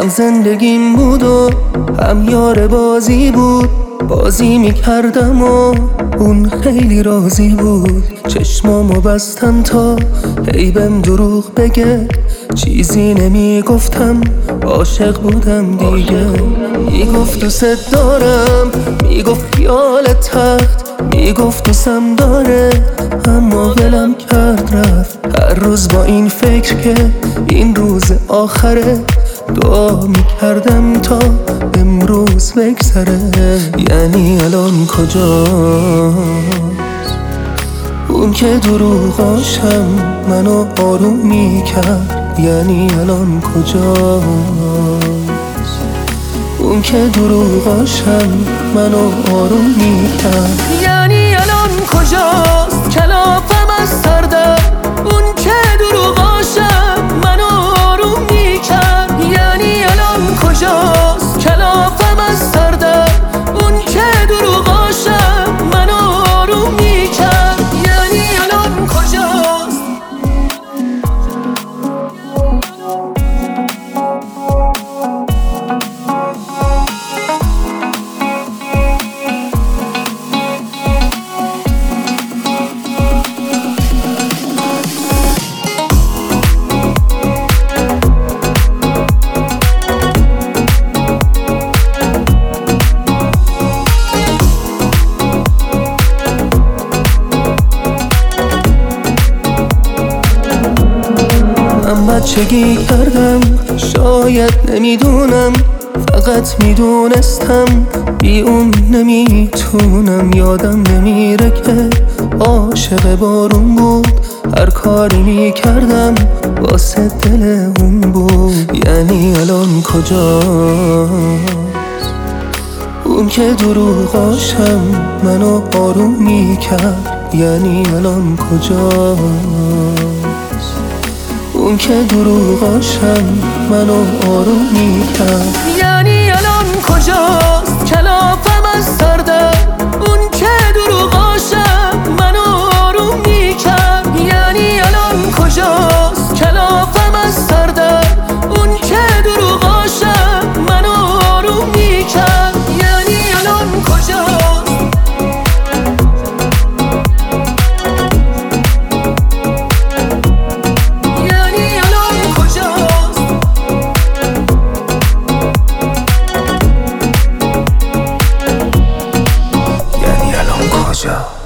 هم زندگیم بود و هم یار بازی بود. بازی میکردم و اون خیلی راضی بود. چشمامو بستم تا هی بهم دروغ بگه، چیزی نمیگفتم، عاشق بودم دیگه. میگفت دوست دارم، میگفت خیال تخت، میگفت دوستم داره، اما ولم کرد رفت. هر روز با این فکر که این روز آخره، دعا میکردم تا امروز بگذره. یعنی الان کجاست اون که دروغاشم منو آروم میکرد؟ یعنی الان کجاست اون که دروغاشم منو آروم میکرد؟ یعنی الان کجاست کلافم از سردم اون که دروغاشم منو آروم میکرد؟ یعنی الان کجاست کلافم از سردم اون که دروغاشم منو آروم میکرد؟ یعنی الان کجاست؟ بچگی کردم، شاید نمیدونم، فقط میدونستم بی اون نمیتونم. یادم نمیره که عاشق بارون بود، هر کاری میکردم واسه دل اون بود. یعنی الان کجاست اون که دروغاشم منو آروم میکرد؟ یعنی الان کجاست اون که دروغاشم منو آروم میکرد؟ یعنی الان کجاست کلافم از سردم اون که دروغاشم منو آروم میکرد؟ یعنی الان کجاست کلافم از سردم اون که دروغاشم منو آروم میکرد؟ یعنی الان کجاست؟ کجا؟